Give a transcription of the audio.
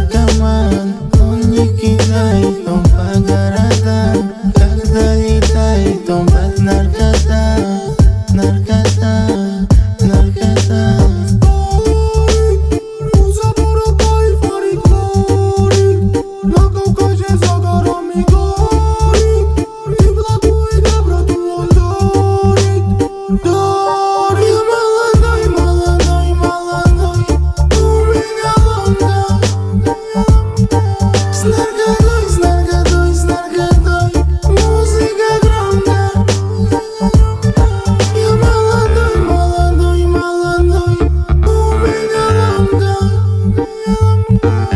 наркоман. Он не кидает, он по городам. Когда летает, он под наркота. Наркота, наркота. У забора кайфарик варит, на Кавказе за горами горит. И благую доброту он дарит, дарит. Я молодой, молодой, молодой, у меня ломка. С наркотой, с наркотой, с наркотой, музыка громко. Я молодой, молодой, молодой, у меня ломка.